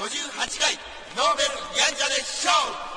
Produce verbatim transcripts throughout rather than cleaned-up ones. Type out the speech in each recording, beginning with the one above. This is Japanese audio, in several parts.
ごじゅうはちかいノーベルやんちゃでショー。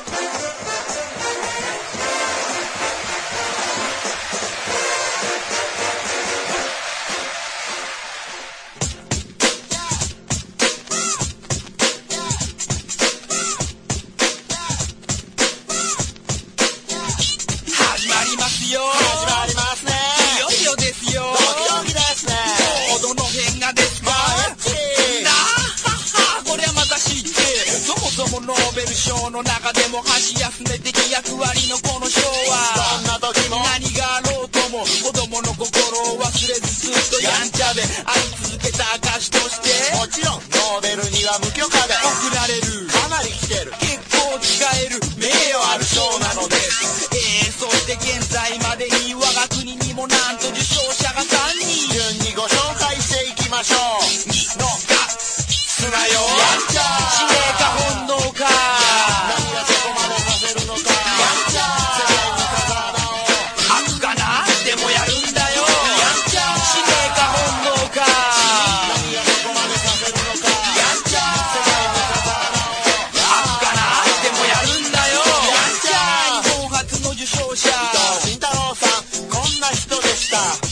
始まりますよ。 始まりますね。 いよいよですよ。 ドキドキですね。 もうどの辺がですか。 まあっちなあはは、こりゃまた知って。そもそもノーベル賞の中でも箸休め的役割のこの賞は、 そんな時も何があろうとも子供の心を忘れずずっとやんちゃであり続けた証として、 もちろんノーベルには無許可で贈られるかなり来てる結構使える名誉ある賞なのです。えー、そして現在までに我が国にもなんと受賞者がさんにん。 順にご紹介していきましょう。 にのがすなよ。 やんちゃ使命か本能か。 何がそこまでさせるのか。やんちゃ世界に風穴を開くかなでもやるんだよ。 やんちゃ使命か本能か。 何がそこまでさせるのか。やんちゃ世界に風穴を開くかなでもやるんだよ。 やんちゃ日本初の受賞者伊藤慎太郎さん、こんな人でした。